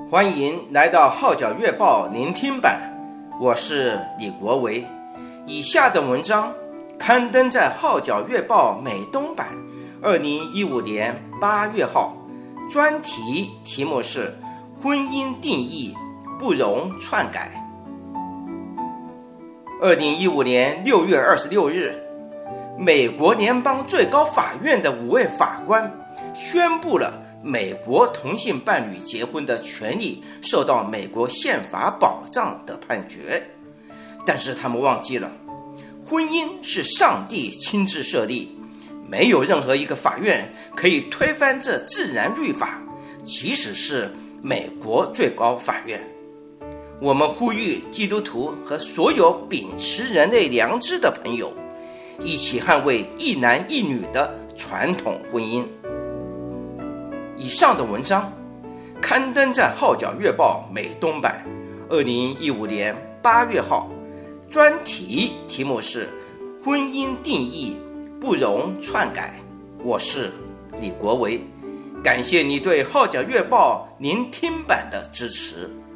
欢迎来到《号角月报》聆听版，我是李国维。以下的文章刊登在《号角月报》美东版2015年8月号，专题目是婚姻定义不容篡改。2015年6月26日，美国联邦最高法院的5位法官宣布了美国同性伴侣结婚的权利受到美国宪法保障的判决。但是他们忘记了，婚姻是上帝亲自设立，没有任何一个法院可以推翻这自然律法，即使是美国最高法院。我们呼吁基督徒和所有秉持人类良知的朋友，一起捍卫一男一女的传统婚姻。以上的文章刊登在《号角月报》美东版2015年8月号，专题目是婚姻定义不容篡改。我是李国维，感谢你对《号角月报》聆听版的支持。